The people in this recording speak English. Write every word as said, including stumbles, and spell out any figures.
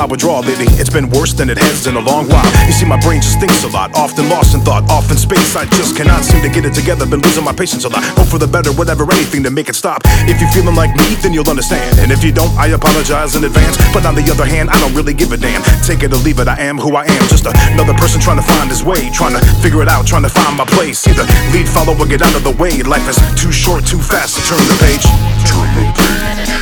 I withdraw lately, it's been worse than it has in a long while. You see, my brain just thinks a lot, often lost in thought, off in space. I just cannot seem to get it together, been losing my patience a lot. Hope for the better, whatever, anything to make it stop. If you're feeling like me, then you'll understand. And if you don't, I apologize in advance. But on the other hand, I don't really give a damn. Take it or leave it, I am who I am. Just another person trying to find his way, trying to figure it out, trying to find my place. Either lead, follow, or get out of the way. Life is too short, too fast to turn the page. Turn the page.